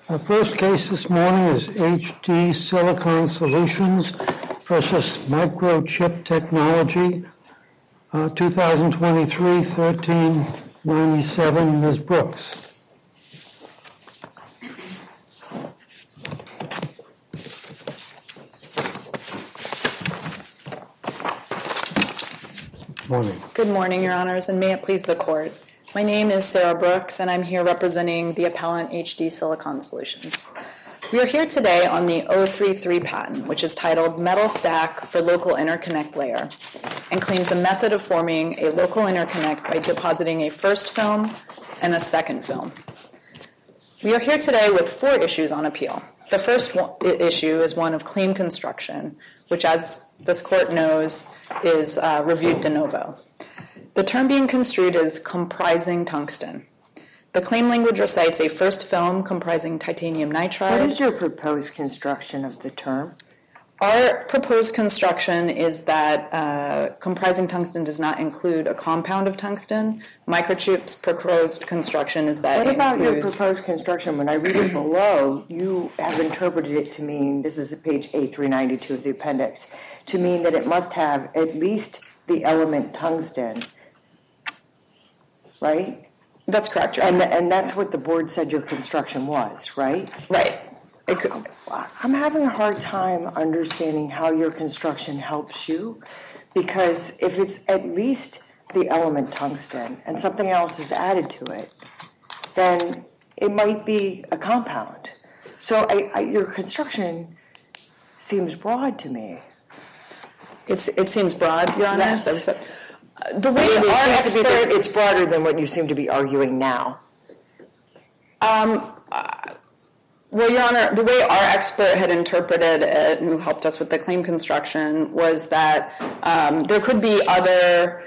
Our first case this morning is HD Silicon Solutions versus Microchip Technology, 2023-1397, Ms. Brooks. Morning. Good morning, Your Honors, and may it please the Court. My name is Sarah Brooks, and I'm here representing the appellant HD Silicon Solutions. We are here today on the 033 patent, which is titled Metal Stack for Local Interconnect Layer, and claims a method of forming a local interconnect by depositing a first film and a second film. We are here today with 4 issues on appeal. The first issue is one of claim construction, which, as this Court knows, is reviewed de novo. The term being construed is comprising tungsten. The claim language recites a first film comprising titanium nitride. What is your proposed construction of the term? Our proposed construction is that comprising tungsten does not include a compound of tungsten. Microchip's proposed construction is that What about your proposed construction? When I read it below, you have interpreted it to mean, this is at page A392 of the appendix, to mean that it must have at least the element tungsten, right? That's correct, Your Honor. And that's what the board said your construction was, right? Right. I'm having a hard time understanding how your construction helps you, because if it's at least the element tungsten and something else is added to it, then it might be a compound. So your construction seems broad to me. It seems broad, Your Honor. Yes. The way it's broader than what you seem to be arguing now. Well, Your Honor, the way our expert had interpreted it, who helped us with the claim construction, was that there could be other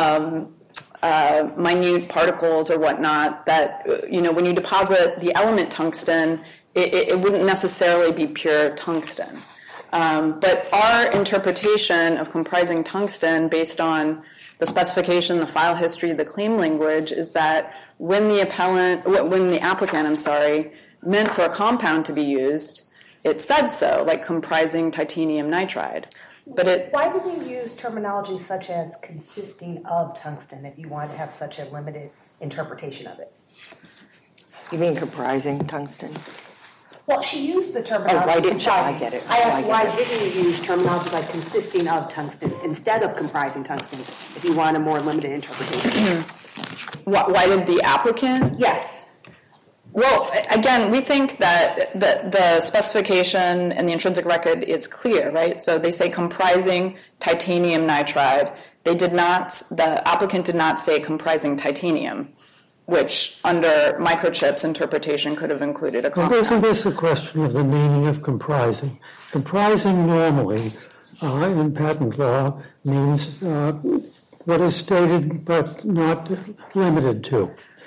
minute particles or whatnot that, when you deposit the element tungsten, it wouldn't necessarily be pure tungsten. But our interpretation of comprising tungsten based on the specification, the file history, the claim language, is that when the applicant, meant for a compound to be used, it said so, like comprising titanium nitride. But why did they use terminology such as consisting of tungsten if you wanted to have such a limited interpretation of it? You mean comprising tungsten? Well, she used the terminology. Why didn't you? I get it. I asked why didn't you use terminology like consisting of tungsten instead of comprising tungsten if you want a more limited interpretation? Why did the applicant? Yes. Well, again, we think that the specification and the intrinsic record is clear, right? So they say comprising titanium nitride. The applicant did not say comprising titanium, which under Microchip's interpretation could have included a compound. Isn't this a question of the meaning of comprising? Comprising normally in patent law means what is stated but not limited to.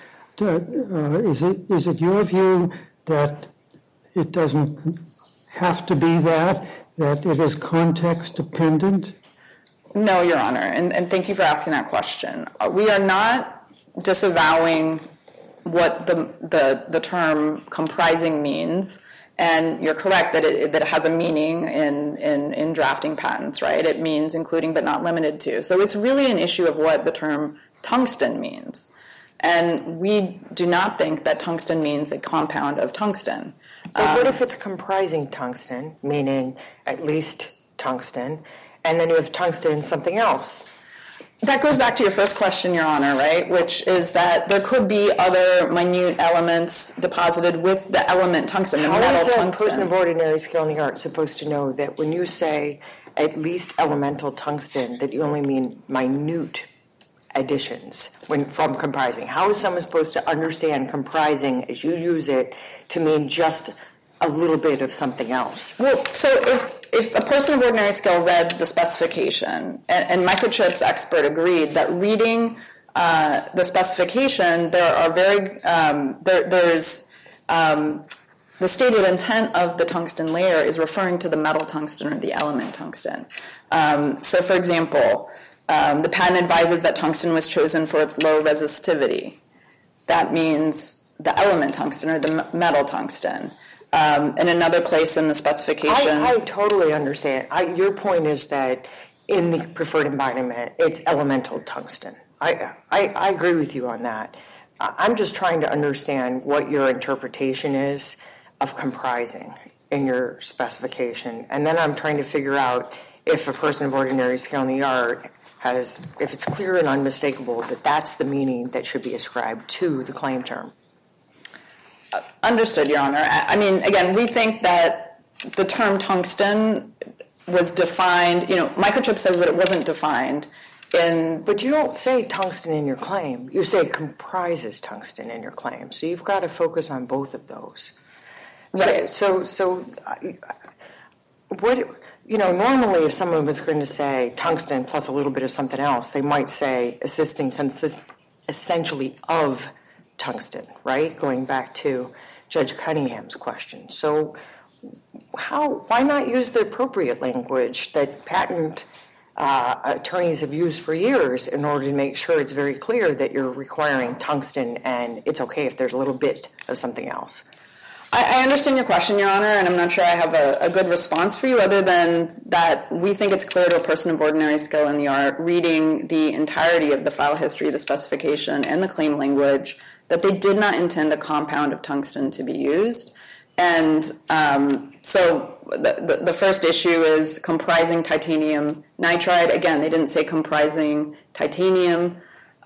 Is it your view that it doesn't have to be that it is context dependent? No, Your Honor, and thank you for asking that question. We are not disavowing what the term comprising means, and you're correct that it has a meaning in drafting patents, right? It means including but not limited to. So it's really an issue of what the term tungsten means. And we do not think that tungsten means a compound of tungsten. But what if it's comprising tungsten, meaning at least tungsten, and then you have tungsten and something else? That goes back to your first question, Your Honor, right, which is that there could be other minute elements deposited with the element tungsten, the metal tungsten. How is a person of ordinary skill in the art supposed to know that when you say at least elemental tungsten, that you only mean minute additions from comprising? How is someone supposed to understand comprising as you use it to mean just a little bit of something else? Well, so if a person of ordinary skill read the specification, and Microchip's expert agreed that reading the specification, there are there's the stated intent of the tungsten layer is referring to the metal tungsten or the element tungsten. So, for example, the patent advises that tungsten was chosen for its low resistivity. That means the element tungsten or the metal tungsten. In another place in the specification. I totally understand. Your point is that in the preferred embodiment, it's elemental tungsten. I agree with you on that. I'm just trying to understand what your interpretation is of comprising in your specification. And then I'm trying to figure out if a person of ordinary skill in the art if it's clear and unmistakable that that's the meaning that should be ascribed to the claim term. Understood, Your Honor. I mean, again, we think that the term tungsten was defined, Microchip says that it wasn't defined in... But you don't say tungsten in your claim. You say comprises tungsten in your claim. So you've got to focus on both of those. Right. So what, normally if someone was going to say tungsten plus a little bit of something else, they might say essentially of tungsten, right? Going back to Judge Cunningham's question. So why not use the appropriate language that patent attorneys have used for years in order to make sure it's very clear that you're requiring tungsten and it's okay if there's a little bit of something else? I understand your question, Your Honor, and I'm not sure I have a good response for you other than that we think it's clear to a person of ordinary skill in the art reading the entirety of the file history, the specification, and the claim language that they did not intend a compound of tungsten to be used. And so the first issue is comprising titanium nitride. Again, they didn't say comprising titanium.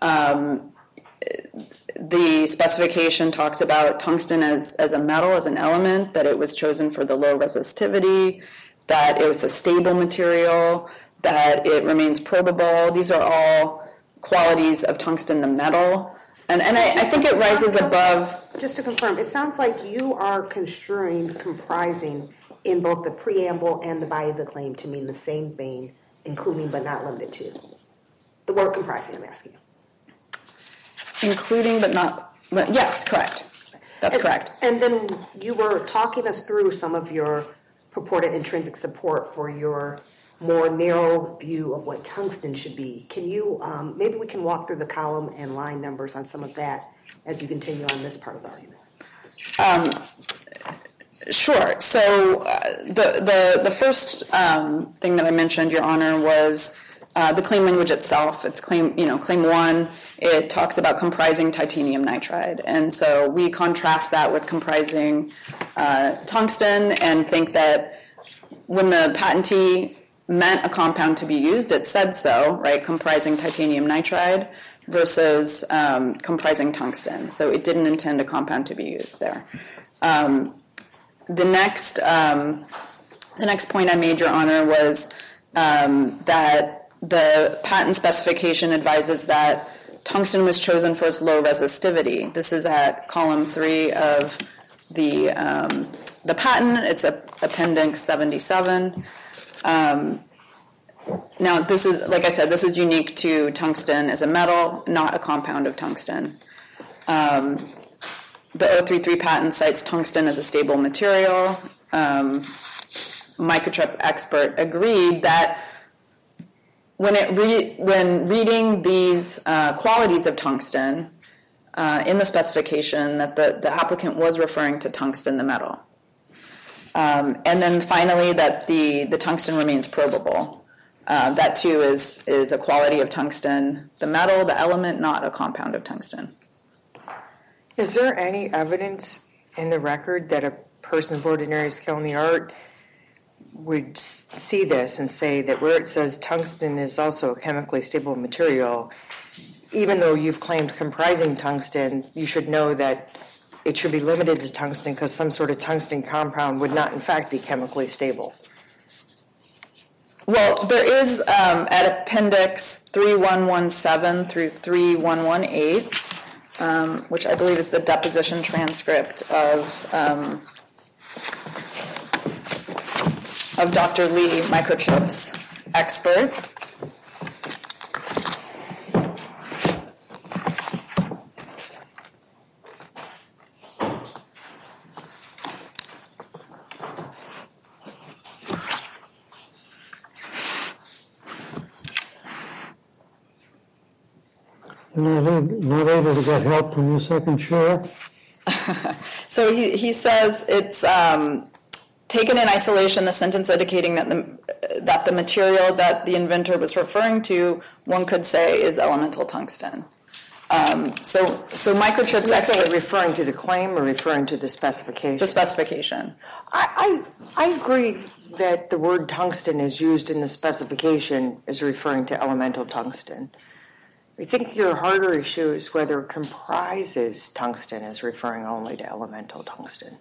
The specification talks about tungsten as a metal, as an element, that it was chosen for the low resistivity, that it was a stable material, that it remains probable. These are all qualities of tungsten, the metal. And I think it rises above. Just to confirm, it sounds like you are construing comprising in both the preamble and the body of the claim to mean the same thing, including but not limited to. The word comprising, I'm asking you. Including but not, yes, correct. That's correct. And then you were talking us through some of your purported intrinsic support for your more narrow view of what tungsten should be. Can you, maybe we can walk through the column and line numbers on some of that as you continue on this part of the argument. Sure. So the first thing that I mentioned, Your Honor, was the claim language itself. It's claim 1. It talks about comprising titanium nitride, and so we contrast that with comprising tungsten, and think that when the patentee meant a compound to be used, it said so, right? Comprising titanium nitride versus comprising tungsten. So it didn't intend a compound to be used there. The next point I made, Your Honor, was that the patent specification advises that tungsten was chosen for its low resistivity. This is at column 3 of the patent. It's Appendix 77. Now, this is, like I said, this is unique to tungsten as a metal, not a compound of tungsten. The 033 patent cites tungsten as a stable material. Microchip expert agreed that when reading these qualities of tungsten in the specification, that the applicant was referring to tungsten, the metal. And then finally, that the tungsten remains probable. That too is a quality of tungsten, the metal, the element, not a compound of tungsten. Is there any evidence in the record that a person of ordinary skill in the art would see this and say that where it says tungsten is also a chemically stable material, even though you've claimed comprising tungsten, you should know that it should be limited to tungsten because some sort of tungsten compound would not in fact be chemically stable? Well, there is at Appendix 3117 through 3118, which I believe is the deposition transcript of Dr. Lee, Microchip's expert. You're not able to get help from your second chair? So he says it's taken in isolation, the sentence indicating that the material that the inventor was referring to, one could say, is elemental tungsten. So microchips Are referring to the claim or referring to the specification? the specification. I agree that the word tungsten is used in the specification as referring to elemental tungsten. I think your harder issue is whether comprises tungsten is referring only to elemental tungsten.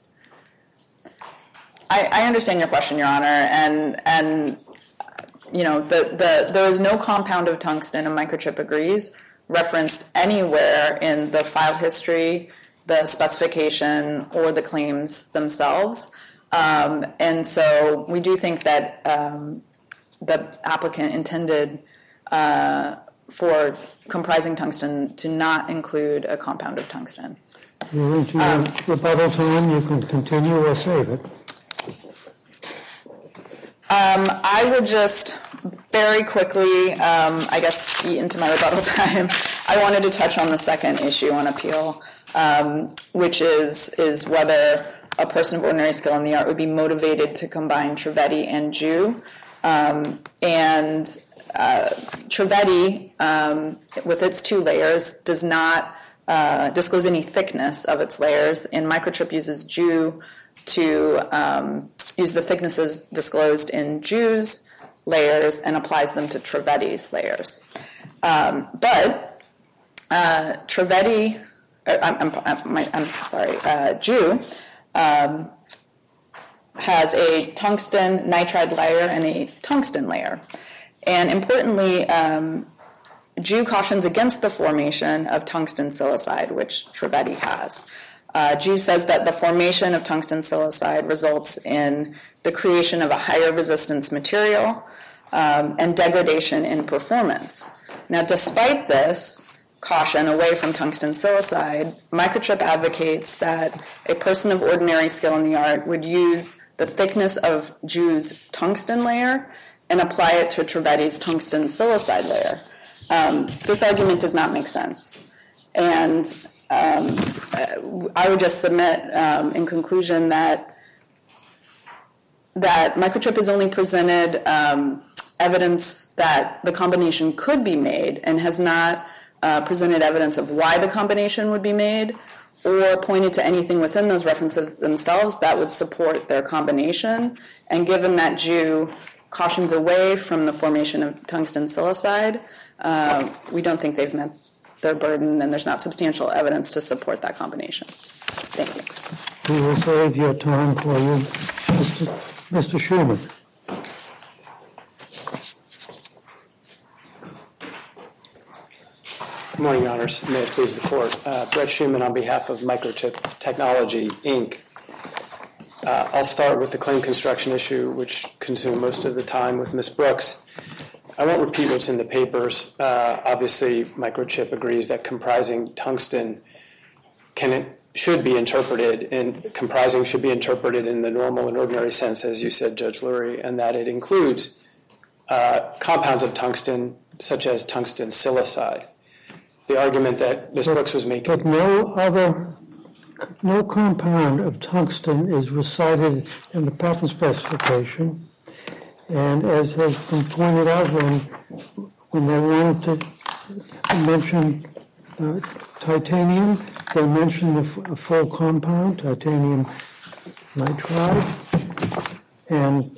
I understand your question, Your Honor, and you know there is no compound of tungsten, and Microchip agrees, referenced anywhere in the file history, the specification, or the claims themselves. And so we do think that the applicant intended for comprising tungsten to not include a compound of tungsten. You're into your rebuttal time. You can continue or save it. I would just very quickly, I guess, eat into my rebuttal time. I wanted to touch on the second issue on appeal, which is whether a person of ordinary skill in the art would be motivated to combine Trivedi and Jew. Trivedi, with its two layers, does not disclose any thickness of its layers, and Microchip uses Jew to use the thicknesses disclosed in Jew's layers and applies them to Trivedi's layers. But Trivedi, Jew has a tungsten nitride layer and a tungsten layer. And importantly, Jew cautions against the formation of tungsten silicide, which Trivedi has. Jew says that the formation of tungsten silicide results in the creation of a higher resistance material and degradation in performance. Now, despite this caution away from tungsten silicide, Microchip advocates that a person of ordinary skill in the art would use the thickness of Jew's tungsten layer and apply it to Trivedi's tungsten silicide layer. This argument does not make sense. And I would just submit in conclusion that Microchip has only presented evidence that the combination could be made and has not presented evidence of why the combination would be made or pointed to anything within those references themselves that would support their combination. And given that Jew cautions away from the formation of tungsten silicide, we don't think they've met their burden, and there's not substantial evidence to support that combination. Thank you. We will save your time for you, Mr. Schuman. Good morning, Your Honors. May it please the Court. Brett Schuman on behalf of Microchip Technology, Inc. I'll start with the claim construction issue, which consumed most of the time with Ms. Brooks. I won't repeat what's in the papers. Obviously, Microchip agrees that comprising tungsten should be interpreted, and comprising should be interpreted in the normal and ordinary sense, as you said, Judge Lurie, and that it includes compounds of tungsten, such as tungsten silicide. The argument that Ms. Brooks was making. But no compound of tungsten is recited in the patent specification. And as has been pointed out, when they wanted to mention titanium, they mentioned a full compound, titanium nitride. And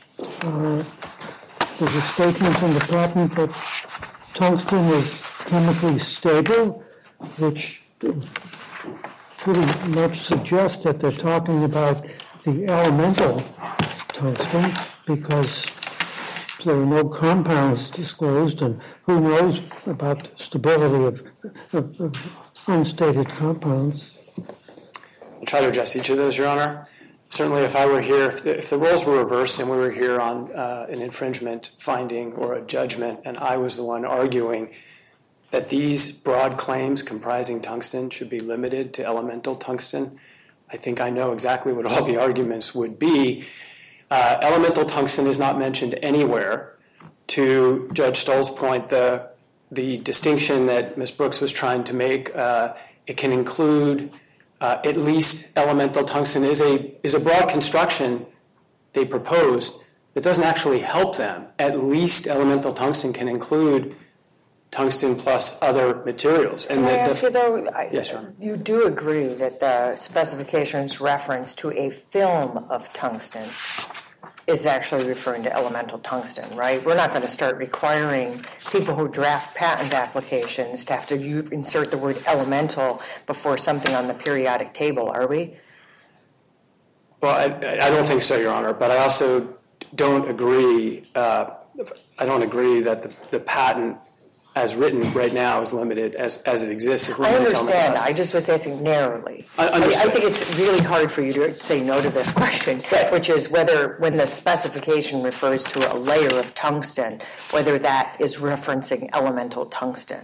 there's a statement in the patent that tungsten is chemically stable, which pretty much suggests that they're talking about the elemental tungsten, because there are no compounds disclosed, and who knows about the stability of unstated compounds. I'll try to address each of those, Your Honor. Certainly, if I were here, if the roles were reversed and we were here on an infringement finding or a judgment, and I was the one arguing that these broad claims comprising tungsten should be limited to elemental tungsten, I think I know exactly what all the arguments would be. Elemental tungsten is not mentioned anywhere. To Judge Stoll's point, the distinction that Ms. Brooks was trying to make, it can include at least elemental tungsten is a broad construction they proposed that doesn't actually help them. At least elemental tungsten can include tungsten plus other materials. And Can I ask you though, yes, Your Honor. You do agree that the specifications reference to a film of tungsten is actually referring to elemental tungsten, right? We're not going to start requiring people who draft patent applications to have to insert the word elemental before something on the periodic table, are we? Well, I don't think so, Your Honor, but I also don't agree. I don't agree that the patent as written right now is limited, as it exists, is limited. I understand. I just was asking narrowly. I think it's really hard for you to say no to this question, which is whether, when the specification refers to a layer of tungsten, whether that is referencing elemental tungsten.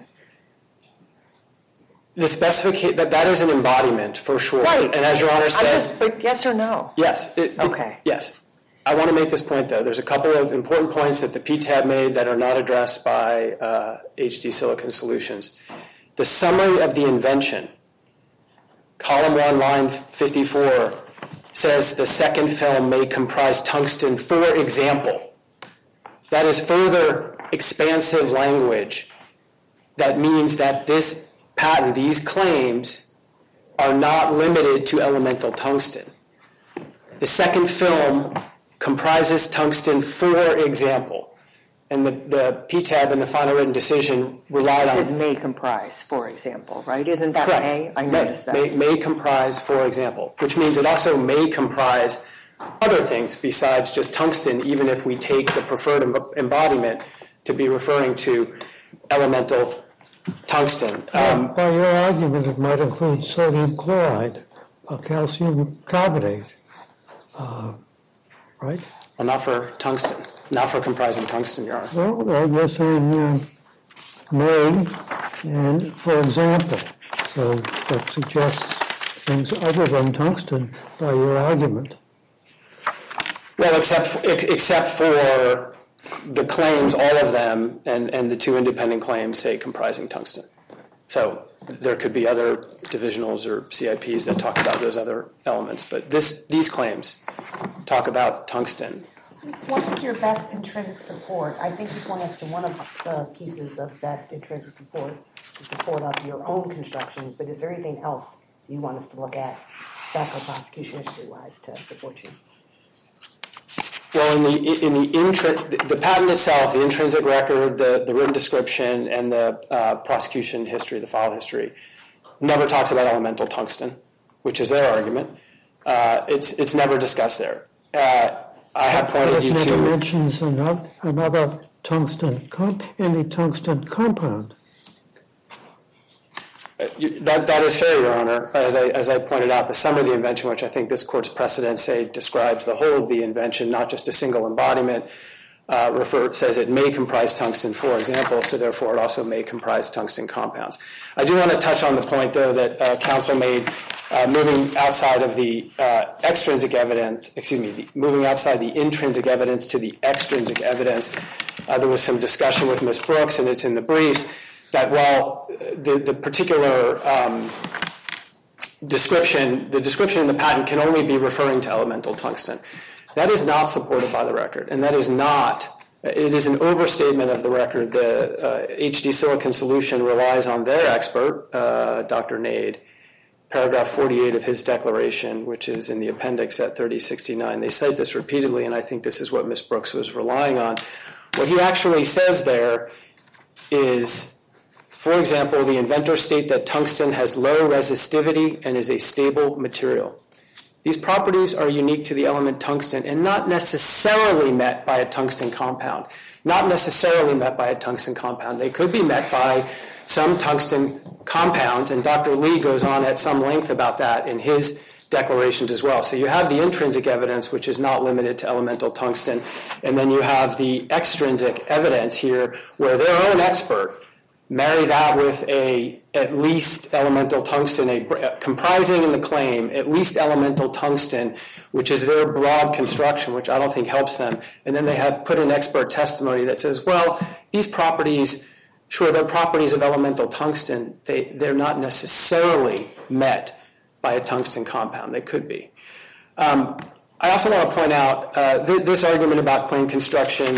The specification, that is an embodiment for sure. Right. And as Your Honor said. But yes or no? Yes. Okay. Yes. I want to make this point, though. There's a couple of important points that the PTAB made that are not addressed by HD Silicon Solutions. The summary of the invention, column 1, line 54, says the second film may comprise tungsten, for example. That is further expansive language that means that this patent, these claims, are not limited to elemental tungsten. The second film comprises tungsten, for example. And the PTAB in the final written decision relied on... It says may comprise, for example, right? Isn't that correct. may? I noticed that. May comprise, for example, which means it also may comprise other things besides just tungsten, even if we take the preferred embodiment to be referring to elemental tungsten. By your argument, it might include sodium chloride, calcium carbonate, right? Well, not for tungsten, not for comprising tungsten, Your Honor. Well, you're saying may and for example. So that suggests things other than tungsten by your argument. Well, except for the claims, all of them, and the two independent claims say comprising tungsten. So there could be other divisionals or CIPs that talk about those other elements, but these claims talk about tungsten. What is your best intrinsic support? I think you point us to one of the pieces of best intrinsic support to support up your own construction, but is there anything else you want us to look at, spec or prosecution history-wise, to support you? Well, the patent itself, the intrinsic record, the written description, and the prosecution history, the file history, never talks about elemental tungsten, which is their argument. It's never discussed there. I have pointed you to... It never mentions another tungsten, any tungsten compound. That is fair, Your Honor. As I pointed out, the sum of the invention, which I think this court's precedents say describes the whole of the invention, not just a single embodiment, says it may comprise tungsten, for example, so therefore it also may comprise tungsten compounds. I do want to touch on the point, though, that counsel made, moving outside of the moving outside the intrinsic evidence to the extrinsic evidence. There was some discussion with Ms. Brooks, and it's in the briefs, that while the particular description in the patent can only be referring to elemental tungsten, that is not supported by the record, and it is an overstatement of the record. The HD Silicon Solution relies on their expert, Dr. Nade, paragraph 48 of his declaration, which is in the appendix at 3069. They cite this repeatedly, and I think this is what Ms. Brooks was relying on. What he actually says there is, for example, the inventors state that tungsten has low resistivity and is a stable material. These properties are unique to the element tungsten and not necessarily met by a tungsten compound. Not necessarily met by a tungsten compound. They could be met by some tungsten compounds, and Dr. Lee goes on at some length about that in his declarations as well. So you have the intrinsic evidence, which is not limited to elemental tungsten, and then you have the extrinsic evidence here where their own expert marry that with at least elemental tungsten, comprising in the claim at least elemental tungsten, which is their broad construction, which I don't think helps them. And then they have put in expert testimony that says, well, these properties, sure, they're properties of elemental tungsten. They're not necessarily met by a tungsten compound. They could be. I also want to point out this argument about claim construction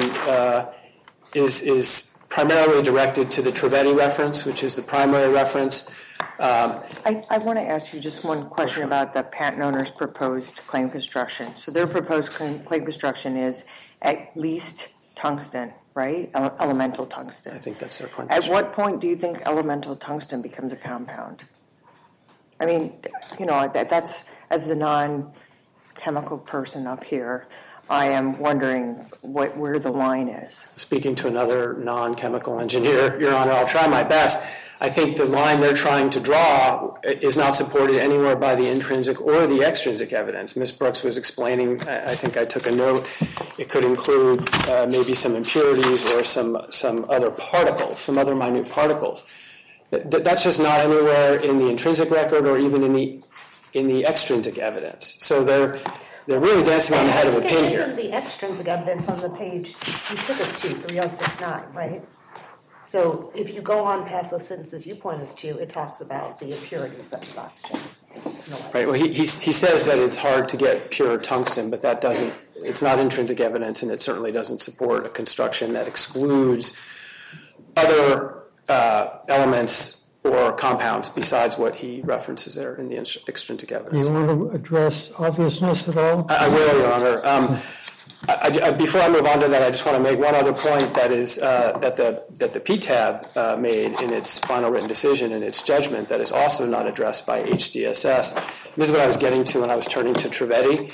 is primarily directed to the Trivedi reference, which is the primary reference. I want to ask you just one question about the patent owner's proposed claim construction. So their proposed claim construction is at least tungsten, right? Elemental tungsten. I think that's their claim At construction. what point do you think elemental tungsten becomes a compound? I mean, that's, as the non-chemical person up here, I am wondering where the line is. Speaking to another non-chemical engineer, Your Honor, I'll try my best. I think the line they're trying to draw is not supported anywhere by the intrinsic or the extrinsic evidence. Ms. Brooks was explaining, I think I took a note, it could include maybe some impurities or some other particles, some other minute particles. That's just not anywhere in the intrinsic record or even in the extrinsic evidence. So they're really dancing on the head of a pin here. Isn't the extrinsic evidence on the page you took us to, 3069, right? So if you go on past those sentences you point us to, it talks about the impurities such as oxygen. Right. Well, he says that it's hard to get pure tungsten, but that doesn't. It's not intrinsic evidence, and it certainly doesn't support a construction that excludes other elements or compounds besides what he references there in the extrinsic evidence. Do you want to address obviousness at all? I will, Your Honor. Before I move on to that, I just want to make one other point, that is that the PTAB made in its final written decision and its judgment that is also not addressed by HDSS. This is what I was getting to when I was turning to Trivedi.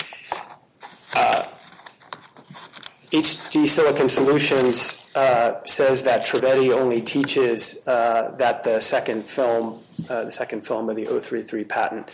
HD Silicon Solutions says that Trivedi only teaches that the second film of the 033 patent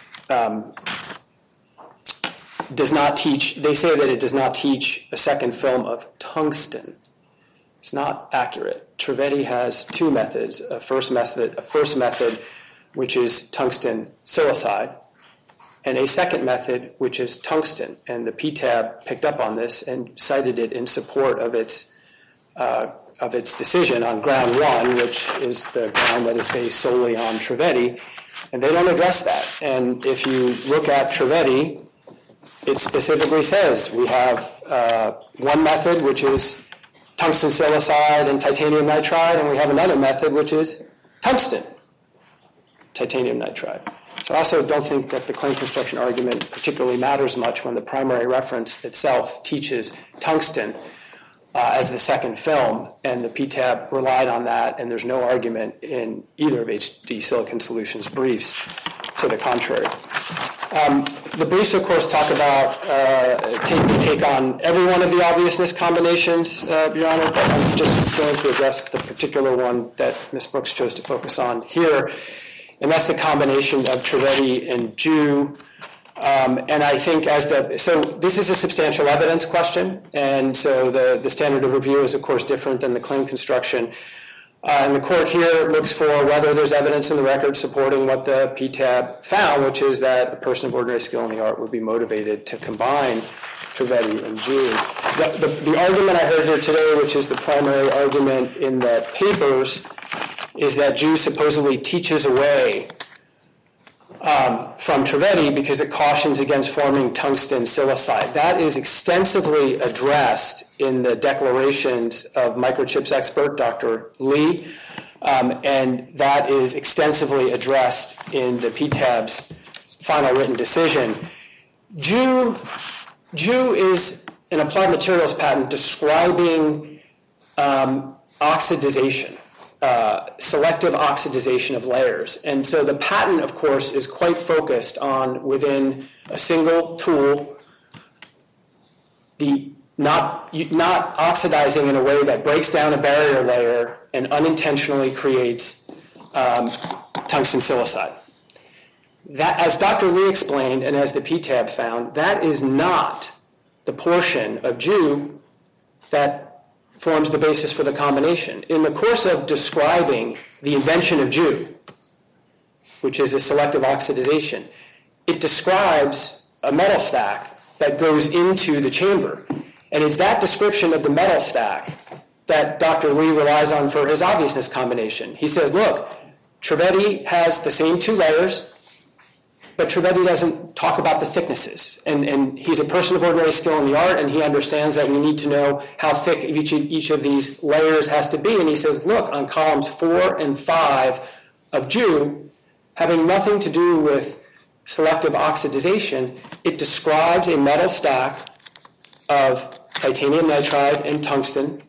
does not teach. They say that it does not teach a second film of tungsten. It's not accurate. Trivedi has two methods. A first method, which is tungsten silicide, and a second method, which is tungsten. And the PTAB picked up on this and cited it in support of its decision on ground one, which is the ground that is based solely on Trivedi. And they don't address that. And if you look at Trivedi, it specifically says we have one method, which is tungsten silicide and titanium nitride, and we have another method, which is tungsten titanium nitride. So I also don't think that the claim construction argument particularly matters much when the primary reference itself teaches tungsten as the second film, and the PTAB relied on that, and there's no argument in either of HD Silicon Solutions' briefs to the contrary. The briefs, of course, talk about take on every one of the obviousness combinations, Your Honor, but I'm just going to address the particular one that Ms. Brooks chose to focus on here, and that's the combination of Trivedi and Ju. And I think so this is a substantial evidence question, and so the standard of review is, of course, different than the claim construction. And the court here looks for whether there's evidence in the record supporting what the PTAB found, which is that a person of ordinary skill in the art would be motivated to combine Trivedi and Ju. The argument I heard here today, which is the primary argument in the papers, is that Ju supposedly teaches away from Trivedi because it cautions against forming tungsten silicide. That is extensively addressed in the declarations of Microchip's expert, Dr. Lee, and that is extensively addressed in the PTAB's final written decision. Ju is an applied materials patent describing oxidization. Selective oxidization of layers. And so the patent, of course, is quite focused on, within a single tool, the not oxidizing in a way that breaks down a barrier layer and unintentionally creates tungsten silicide. That, as Dr. Lee explained, and as the PTAB found, that is not the portion of Ju that forms the basis for the combination. In the course of describing the invention of Ju, which is the selective oxidization, it describes a metal stack that goes into the chamber. And it's that description of the metal stack that Dr. Lee relies on for his obviousness combination. He says, look, Trivedi has the same two layers, but Trivedi doesn't talk about the thicknesses. And he's a person of ordinary skill in the art, and he understands that we need to know how thick each of these layers has to be. And he says, look, on columns 4 and 5 of Jew, having nothing to do with selective oxidization, it describes a metal stack of titanium nitride and tungsten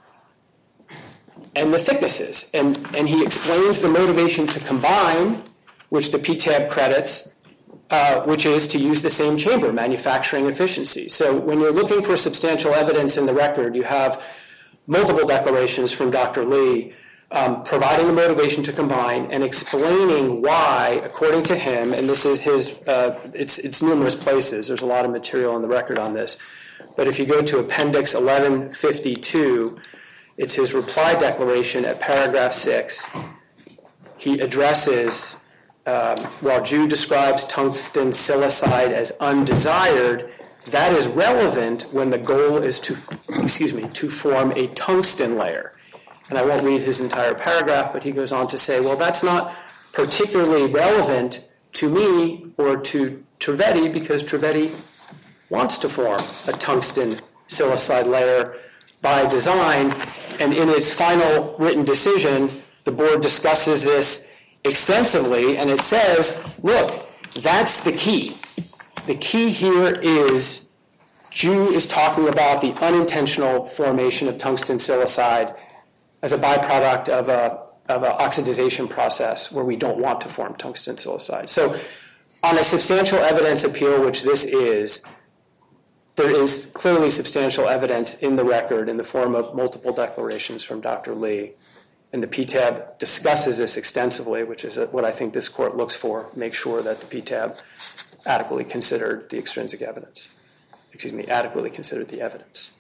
and the thicknesses. And he explains the motivation to combine, which the PTAB credits, which is to use the same chamber, manufacturing efficiency. So when you're looking for substantial evidence in the record, you have multiple declarations from Dr. Lee providing the motivation to combine and explaining why, according to him, and this is his, it's numerous places, there's a lot of material in the record on this, but if you go to Appendix 1152, it's his reply declaration at paragraph 6. He addresses, while Jew describes tungsten silicide as undesired, that is relevant when the goal is to form a tungsten layer. And I won't read his entire paragraph, but he goes on to say, well, that's not particularly relevant to me or to Trivedi because Trivedi wants to form a tungsten silicide layer by design. And in its final written decision, the board discusses this extensively, and it says, look, that's the key. The key here is Jew is talking about the unintentional formation of tungsten silicide as a byproduct of an oxidization process where we don't want to form tungsten silicide. So on a substantial evidence appeal, which this is, there is clearly substantial evidence in the record in the form of multiple declarations from Dr. Lee. And the PTAB discusses this extensively, which is what I think this court looks for, make sure that the PTAB adequately considered the extrinsic evidence. Adequately considered the evidence.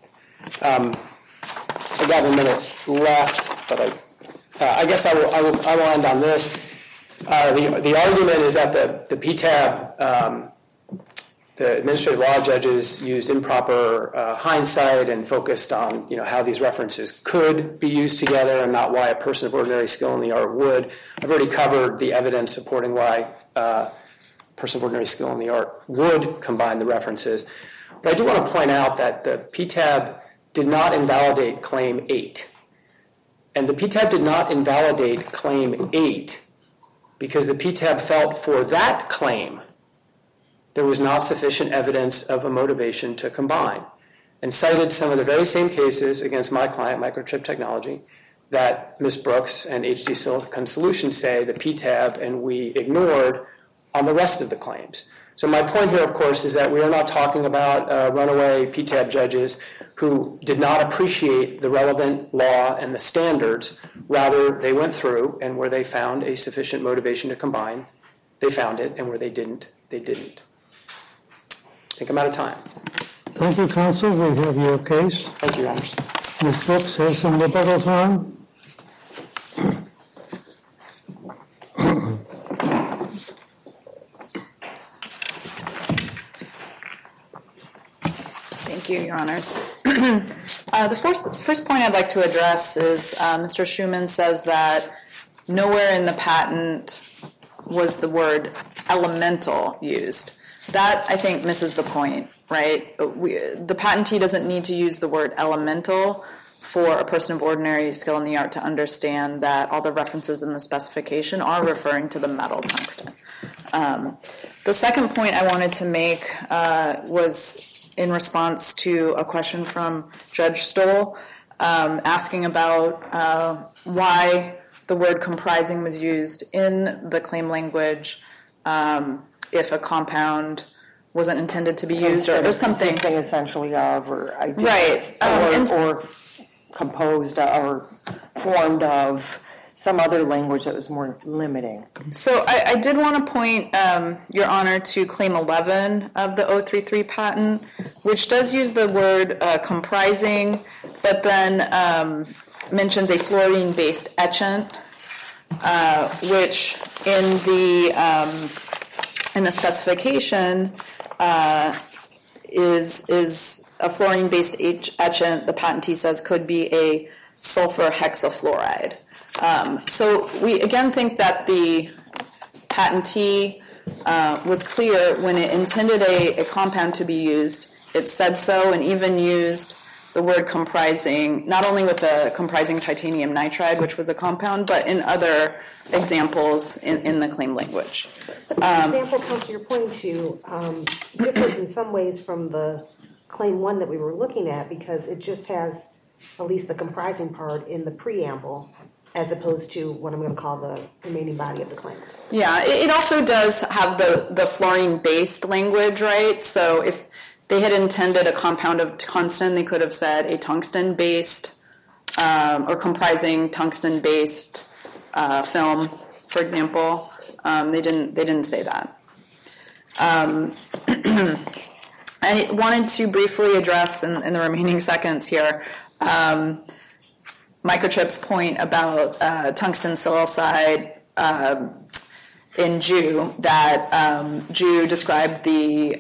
I got a minute left, but I guess I will end on this. The argument is that the PTAB, the administrative law judges used improper hindsight and focused on how these references could be used together and not why a person of ordinary skill in the art would. I've already covered the evidence supporting why a person of ordinary skill in the art would combine the references. But I do want to point out that the PTAB did not invalidate Claim 8. And the PTAB did not invalidate Claim 8 because the PTAB felt for that claim there was not sufficient evidence of a motivation to combine, and cited some of the very same cases against my client, Microchip Technology, that Ms. Brooks and HD Silicon Solutions say the PTAB and we ignored on the rest of the claims. So my point here, of course, is that we are not talking about runaway PTAB judges who did not appreciate the relevant law and the standards. Rather, they went through, and where they found a sufficient motivation to combine, they found it, and where they didn't, they didn't. I think I'm out of time. Thank you, counsel. We have your case. Thank you, Your Honors. Ms. Brooks has some rebuttal time. Thank you, Your Honors. The first point I'd like to address is Mr. Schuman says that nowhere in the patent was the word elemental used. That, I think, misses the point, right? The patentee doesn't need to use the word elemental for a person of ordinary skill in the art to understand that all the references in the specification are referring to the metal tungsten. The second point I wanted to make was in response to a question from Judge Stoll asking about why the word comprising was used in the claim language if a compound wasn't intended to be used or something. Consisting essentially of or ideal, right. Or composed or formed of some other language that was more limiting. So I did want to point, Your Honor, to Claim 11 of the 033 patent, which does use the word comprising, but then mentions a fluorine-based etchant, which in the specification is a fluorine-based etchant. The patentee says could be a sulfur hexafluoride. So we again think that the patentee was clear when it intended a compound to be used. It said so, and even used the word comprising, not only with the comprising titanium nitride, which was a compound, but in other examples in the claim language. But the example, Counselor, you're pointing to differs in some ways from the Claim 1 that we were looking at, because it just has at least the comprising part in the preamble, as opposed to what I'm going to call the remaining body of the claim. Yeah, it also does have the fluorine-based language, right? So if they had intended a compound of tungsten, they could have said a tungsten-based or comprising tungsten-based film, for example. They didn't say that. I wanted to briefly address in the remaining seconds here Microchip's point about tungsten silicide in Ju, that Ju described the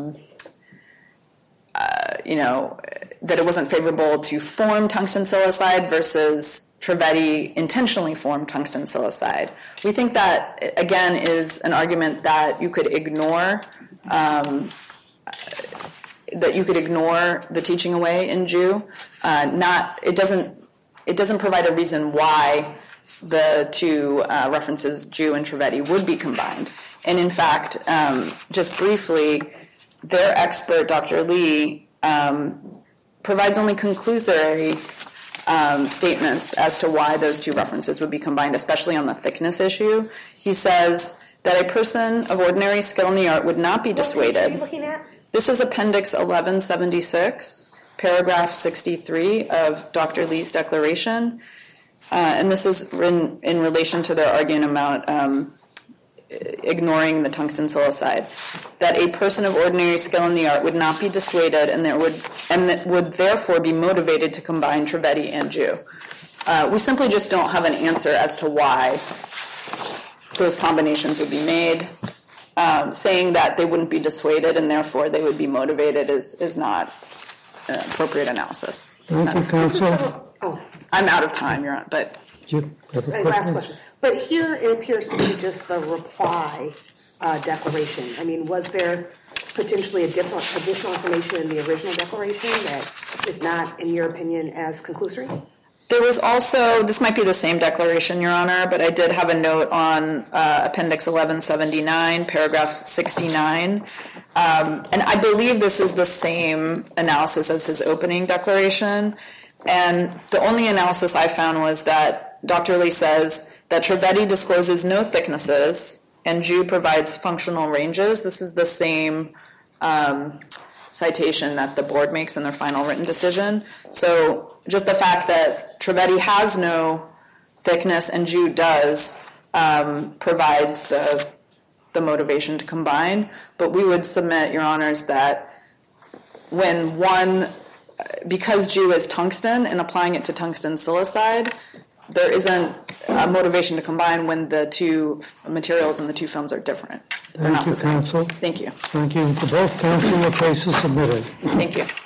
that it wasn't favorable to form tungsten silicide versus Trivedi intentionally formed tungsten silicide. We think that, again, is an argument that you could ignore, the teaching away in Ju. It doesn't provide a reason why the two references, Ju and Trivedi, would be combined. And in fact, just briefly, their expert, Dr. Lee, provides only conclusory statements as to why those two references would be combined, especially on the thickness issue. He says that a person of ordinary skill in the art would not be dissuaded. What are you looking at? This is Appendix 1176, paragraph 63 of Dr. Lee's declaration. And this is in relation to their argument about ignoring the tungsten silicide, that a person of ordinary skill in the art would not be dissuaded and would therefore be motivated to combine Trivedi and Ju. We simply just don't have an answer as to why those combinations would be made. Saying that they wouldn't be dissuaded and therefore they would be motivated is not an appropriate analysis. Thank you, Counsel. I'm out of time, Your Honor, but... Last question. But here it appears to be just the reply declaration. I mean, was there potentially additional information in the original declaration that is not, in your opinion, as conclusory? There was also, this might be the same declaration, Your Honor, but I did have a note on Appendix 1179, paragraph 69. And I believe this is the same analysis as his opening declaration. And the only analysis I found was that Dr. Lee says that Trivedi discloses no thicknesses and Ju provides functional ranges. This is the same citation that the board makes in their final written decision. So just the fact that Trivedi has no thickness and Ju does provides the motivation to combine. But we would submit, Your Honors, that when because Ju is tungsten and applying it to tungsten silicide, there isn't a motivation to combine when the two materials in the two films are different. Thank you, Counsel. Thank you. Thank you to both counsel. The case is submitted. Thank you.